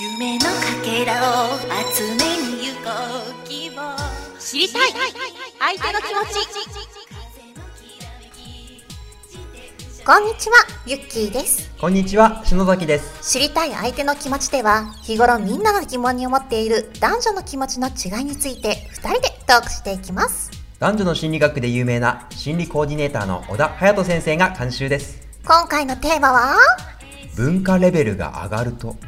夢のかけらを集めに行こう希望知りたい相手の気持ち。 こんにちは、ゆっきーです。 こんにちは、篠崎です。 知りたい相手の気持ちでは、日頃みんなが疑問に思っている男女の気持ちの違いについて2人でトークしていきます。 男女の心理学で有名な心理コーディネーターの小田隼人先生が監修です。 今回のテーマは文化レベルが上がると。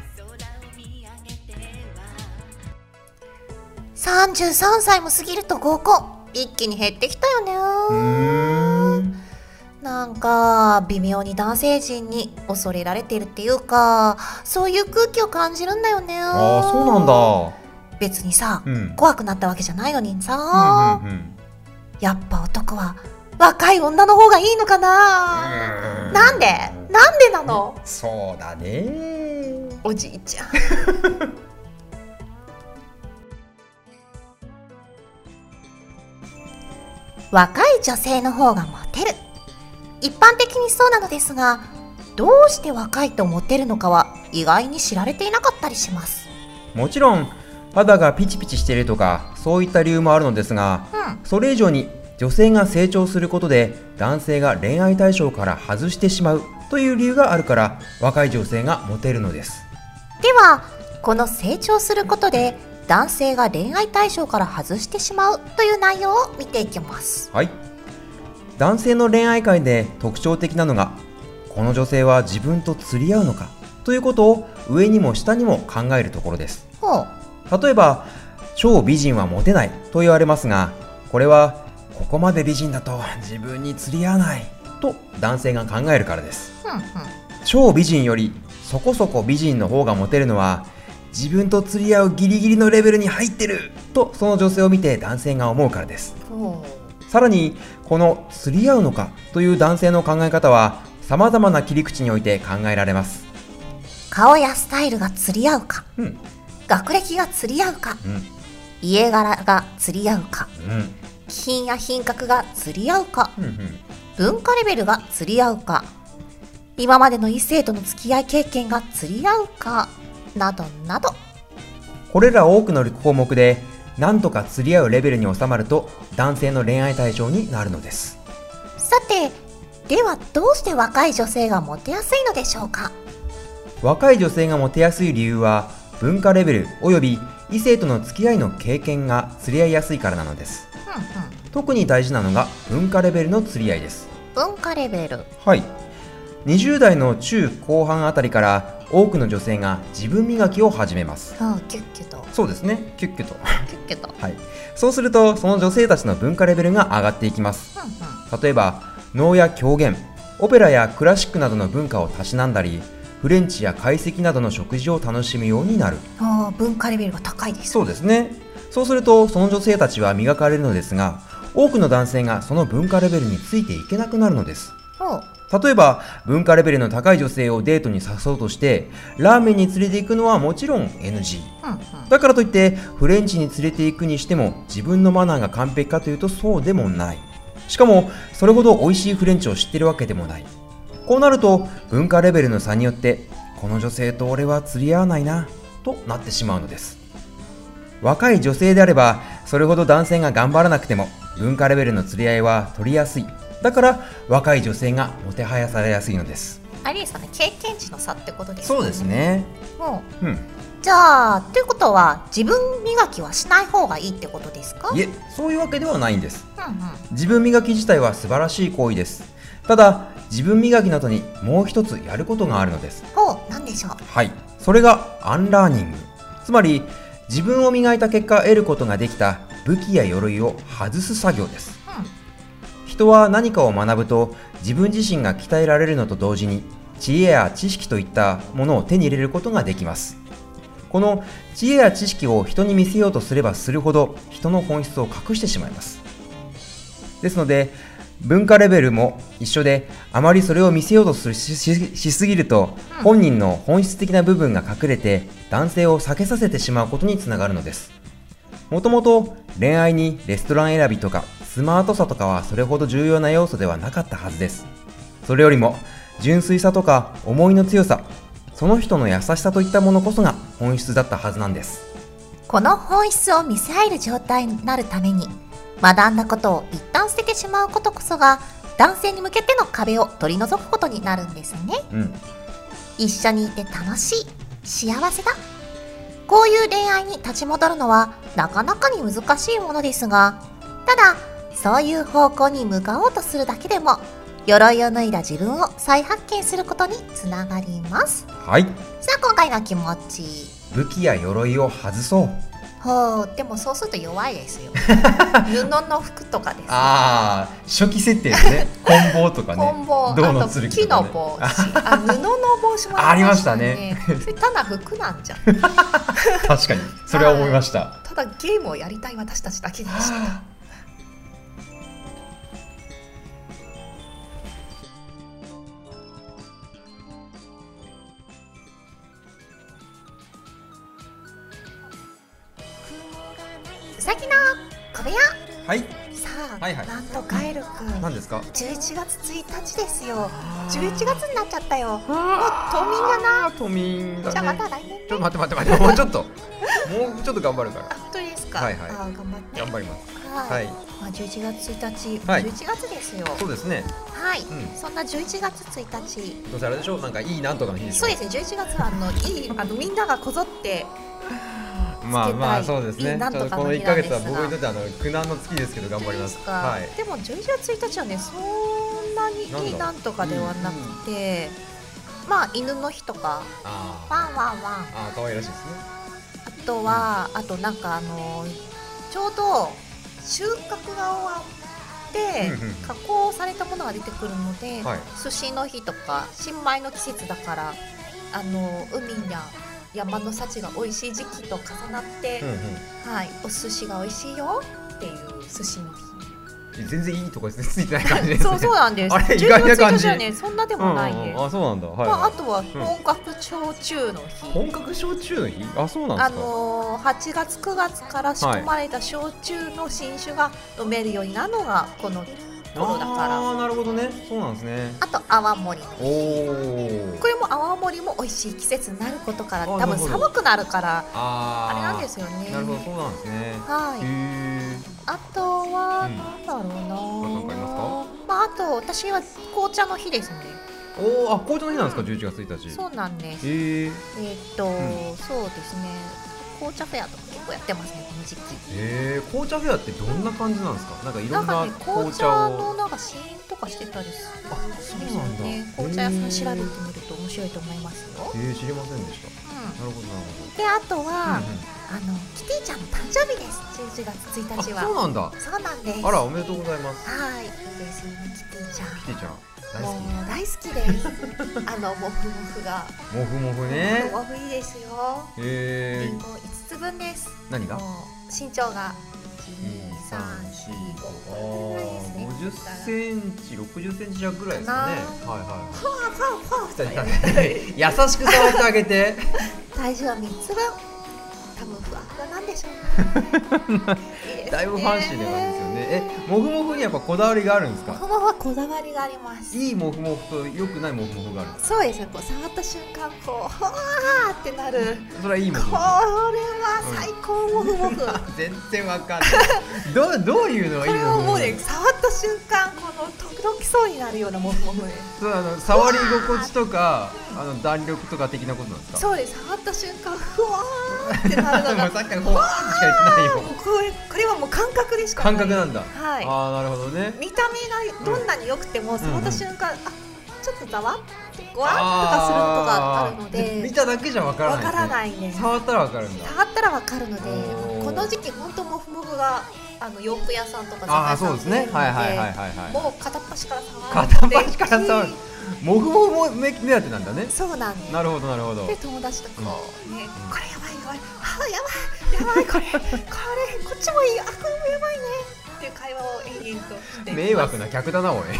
33歳も過ぎると合コン一気に減ってきたよね。なんか微妙に男性陣に恐れられてるっていうか、そういう空気を感じるんだよね。 ああ、そうなんだ。 別にさ、怖くなったわけじゃないのにさ、やっぱ男は若い女の方がいいのかな。なんでなの。 そうだね、 おじいちゃん若い女性の方がモテる、一般的にそうなのですが、どうして若いとモテるのかは意外に知られていなかったりします。 もちろん肌がピチピチしているとかそういった理由もあるのですが、それ以上に女性が成長することで男性が恋愛対象から外してしまうという理由があるから若い女性がモテるのです。 ではこの成長することで男性が恋愛対象から外してしまうという内容を見ていきます。 はい。男性の恋愛観で特徴的なのが、この女性は自分と釣り合うのかということを上にも下にも考えるところです。例えば超美人はモテないと言われますが、これはここまで美人だと自分に釣り合わないと男性が考えるからです。超美人よりそこそこ美人の方がモテるのは、自分と釣り合うギリギリのレベルに入ってるとその女性を見て男性が思うからです。さらにこの釣り合うのかという男性の考え方は様々な切り口において考えられます。 顔やスタイルが釣り合うか、学歴が釣り合うか、家柄が釣り合うか、品や品格が釣り合うか、文化レベルが釣り合うか、今までの異性との付き合い経験が釣り合うかなどなど、 これら多くの項目でなんとか釣り合うレベルに収まると男性の恋愛対象になるのです。 さて、ではどうして若い女性がモテやすいのでしょうか。 若い女性がモテやすい理由は、文化レベルおよび異性との付き合いの経験が釣り合いやすいからなのです。特に大事なのが文化レベルの釣り合いです。 文化レベル。 はい。20代の中後半あたりから多くの女性が自分磨きを始めます。 キュッキュと。 そうですね、キュッキュとキュッキュと。 はい。そうするとその女性たちの文化レベルが上がっていきます。例えば能や狂言、オペラやクラシックなどの文化をたしなんだり、フレンチや懐石などの食事を楽しむようになる。 文化レベルが高いです。 そうですね。そうするとその女性たちは磨かれるのですが、多くの男性がその文化レベルについていけなくなるのです。例えば文化レベルの高い女性をデートに誘うとしてラーメンに連れて行くのはもちろん NG、だからといってフレンチに連れて行くにしても自分のマナーが完璧かというとそうでもない。しかもそれほど美味しいフレンチを知ってるわけでもない。こうなると文化レベルの差によってこの女性と俺は釣り合わないなとなってしまうのです。若い女性であればそれほど男性が頑張らなくても文化レベルの釣り合いは取りやすい。だから若い女性がもてはやされやすいのです。 あれですね、経験値の差ってことですね。 そうですね。 じゃあということは自分磨きはしない方がいいってことですか。 いえ、そういうわけではないんです。自分磨き自体は素晴らしい行為です。ただ自分磨きの後にもう一つやることがあるのです。 何でしょう。 はい、それがアンラーニング。つまり自分を磨いた結果得ることができた武器や鎧を外す作業です。人は何かを学ぶと自分自身が鍛えられるのと同時に知恵や知識といったものを手に入れることができます。この知恵や知識を人に見せようとすればするほど人の本質を隠してしまいます。ですので文化レベルも一緒で、あまりそれを見せようとしすぎると本人の本質的な部分が隠れて男性を避けさせてしまうことにつながるのです。もともと恋愛にレストラン選びとかスマートさとかはそれほど重要な要素ではなかったはずです。それよりも純粋さとか思いの強さ、 その人の優しさといったものこそが本質だったはずなんです。 この本質を見せ合える状態になるために、学んだことを一旦捨ててしまうことこそが男性に向けての壁を取り除くことになるんですね。一緒にいて楽しい、幸せだ。こういう恋愛に立ち戻るのはなかなかに難しいものですが、ただそういう方向に向かおうとするだけでも鎧を脱いだ自分を再発見することにつながります。 はい。 さあ今回の気持ち、 武器や鎧を外そう。 でもそうすると弱いですよ。布の服とかですね。 初期設定でね、棍棒とかね、 棍棒、 銅のあと剣木のとかね。 帽子、布の帽子もありましたね。それただ服なんじゃん。 確かに、それは思いました。 ただゲームをやりたい私たちだけでした。うさぎの小部屋。 はい。 さあ、 はいはいなんとカエルくん、 何ですか。 11月1日ですよ。11月になっちゃったよ。もう冬眠だな。 冬眠だね。 じゃあまた来年ね。 ちょっと待って、もうちょっと頑張るから。 本当ですか。 はいはい。 頑張って。 頑張ります。 ははいい。 まあ11月1日、 はい 11月ですよ。 そうですね。 はい、 うんそんな11月1日。 どうせあれでしょう、なんかいいなんとかの日でしょ。 そうですね、11月はいいみんながこぞってまあそうですね。 いいなんちょっとこの1 とかの日なんですがヶ月は僕にとって苦難の月ですけど頑張ります。はい。 でも11月1日はね、そんなにいいなんとかではなくて、まあ犬の日とかワンワンワン、 可愛らしいですね。 あとは、あとなんかちょうど収穫が終わって加工されたものが出てくるので、寿司の日とか新米の季節だから、海や山の幸が美味しい時期と重なって、はい、お寿司が美味しいよっていう寿司の日。 全然いいとこですね、ついてない感じですね。 そうなんです。 あれ意外な感じ。 はね、そんなでもないね。 そうなんだ。 あとは本格焼酎の日。 本格焼酎の日？そうなんですか。 8月9月から仕込まれた焼酎の新酒が飲めるようになるのがこの頃だから。 なるほどね。そうなんですね。 あと泡盛の日。これも泡盛も美味しい季節になることから、多分寒くなるからあれなんですよね。 なるほど、そうなんですね。 はい。あとはなんだろうな。 わかりますか？ あと私は紅茶の日ですね。 紅茶の日なんですか、11月1日。 そうなんです。そうですね。紅茶フェアとか結構やってますね、この時期。 紅茶フェアってどんな感じなんですか？なんかいろんな紅茶のなんか試飲とかしてたりする。 そうなんだ。 紅茶屋さん調べてみると面白いと思いますよ。 知りませんでした。なるほどなるほど。 で、あとはキティちゃんの誕生日です。11月1日は。 そうなんだ。 そうなんです。 あら、おめでとうございます。 はい、いいですよね、キティちゃん。 キティちゃん大好きです。モフモフが。 モフモフね。 モフいいですよ。リンゴ5つ分です。 何が？ 身長が 50センチ、60センチ弱ぐらいですかね。優しく触ってあげて。 体重は3つ分。多分ふわふわなんでしょう。 だいぶファンシーな感じですよね。モフモフにやっぱこだわりがあるんですか？ モフモフはこだわりがあります。 いいモフモフと良くないモフモフがあるんですか？ そうですね。触った瞬間わーってなる。 それはいいモフモフ。 これは最高モフモフ。 全然わかんない。どういうのがいいモフモフ？これはもうね、触った瞬間ドキドキそうになるようなモフモフです。 触り心地とか弾力とか的なことなんですか？ そうです。触った瞬間ふわーってなるのが。 さっきからほわーしか言ってないよ。 これはもう感覚でしかない。 感覚なんだ。 はい。 なるほどね。 見た目がどんなに良くても触った瞬間、ちょっとざわってゴワッとかすることがあるので。 見ただけじゃわからない。 わからないね。 触ったらわかるんだ。 触ったらわかるので、この時期本当モフモフが洋服屋さんとか雑貨屋さんで売ってるので、もう片っ端から触って。 片っ端から触る。モフモフも目当てなんだね。 そうなんです。 なるほどなるほど。 で友達とこうね、これやばいやばいこれこっちもいい、これもやばいねっていう会話を延々として。 迷惑な客だなおい。 ちょ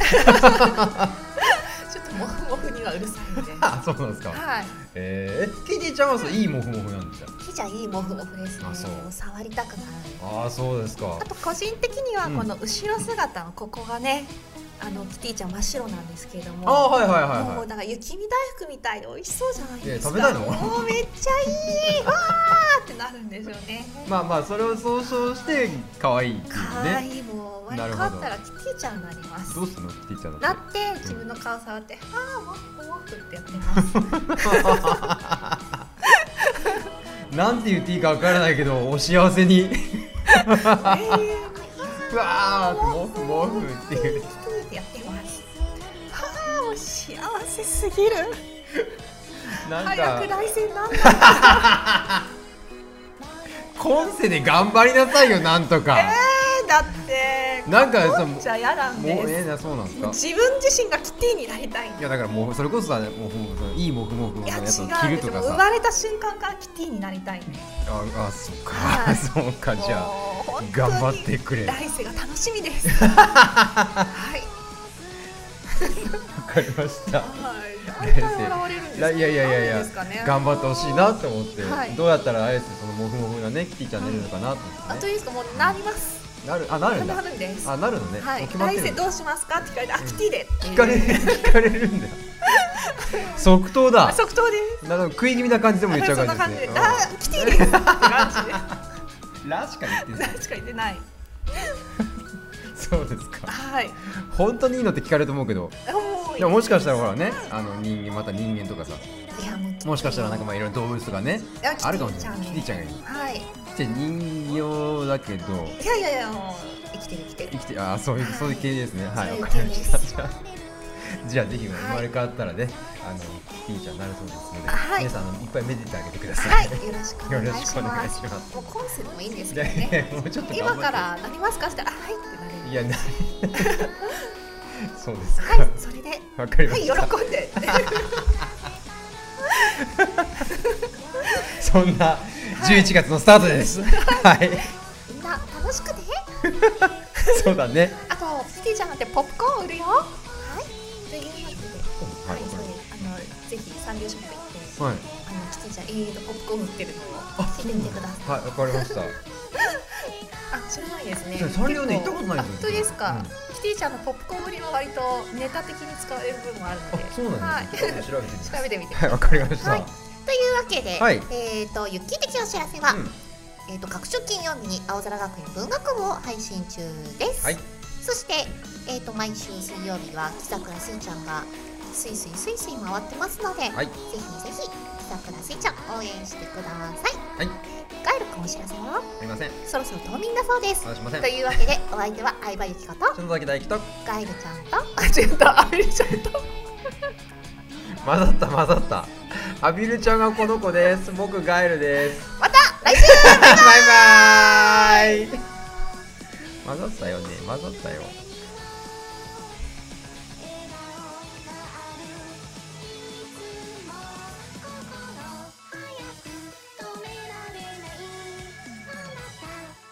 っとモフモフにはうるさいんで。 そうなんですか。 はい。 キティちゃんはいいモフモフなんですか？ キティちゃんいいモフモフですね。触りたくなる。 そうですか。 あと個人的にはこの後ろ姿のここがね、 キティちゃん真っ白なんですけれども、 はいはいはいはい、 もうなんか雪見大福みたいで美味しそうじゃないですか。 食べたいの？ もうめっちゃいいわーってなるんですよね。 まあそれを総称して可愛いっていうね。 可愛い、もう生まれ変わったらキティちゃんになります。 どうするのキティちゃんだって自分の顔触って「ああもふもふ」ってやってます。 なんて言っていいかわからないけどお幸せにうわーもふもふっていうやってます。はあ、もう幸せすぎる。 なんか早く来世なんだ。 今世で頑張りなさいよ、なんとか。 だってなんかじゃ嫌なんです。 もうそうなんですか。 自分自身がキティになりたい。 いやだからもうそれこそさ、もういいもふもふのやつを着るとかさ。 生まれた瞬間からキティになりたい。 あ、そっか、そうか、じゃあ頑張ってくれ。 来世が楽しみです。はい。 わかりました。いや頑張ってほしいなと思って、どうやったらあえてそのモフモフなねキティちゃんになれるのかなと思って。 あといいですか、もうなります。 なるんだ。 なるんです。 なるのね。 来世どうしますかって聞かれて、キティで聞かれるんだよ。即答だ。 即答です。 なんか食い気味な感じでも言っちゃう感じですね。 キティですって感じで。 ラしか言ってない。 ラしか言ってない。 そうですか。 はい。 本当にいいのって聞かれると思うけど。でももしかしたらほらね、また人間とかさ。もしかしたらなんかいろいろ動物とかね、あるかもしれない。キティちゃんがいい。はい。人形だけど。 いやもう生きてる。 そういう系ですね。はい。わかりました。じゃあぜひ生まれ変わったらね、キティちゃんになるそうですので、皆さんいっぱいめでてあげてください。 はい。よろしくお願いします。 もう今世でもいいんですけどね。 もうちょっと今からなりますかってはいってなる。 いやそうですか。 はい、それで。 わかりました。 はい、喜んで。 そんな11月のスタートです。はい。 みんな楽しくて。 そうだね。 あとキティちゃんなんてポップコーン売るよ。はい。というわけで、ぜひサンリオショップ行って、キティちゃんポップコーン売ってるのを聞いてみてください。 はい、わかりました。 知らないですね。 サンリオね行ったことないんですよ。 本当ですか。キティちゃんのポップコーン売りは割とネタ的に使われる部分もあるので。 そうなんですね。調べてみて。 はい、 わかりました。 というわけで、ユッキー的お知らせは、各週金曜日に青空学園文学部を配信中です。そして、毎週水曜日は木桜すいちゃんがスイスイ回ってますので、ぜひ木桜すいちゃん応援してください。ガイル君お知らせは？ すみません。 そろそろ冬眠だそうです。 というわけでお相手は相葉ゆきこと篠崎大輝とガイルちゃんと違ったアビルちゃんと混ざったアビルちゃんがこの子です。僕ガエルです。 また来週バイバイ混ざったよね。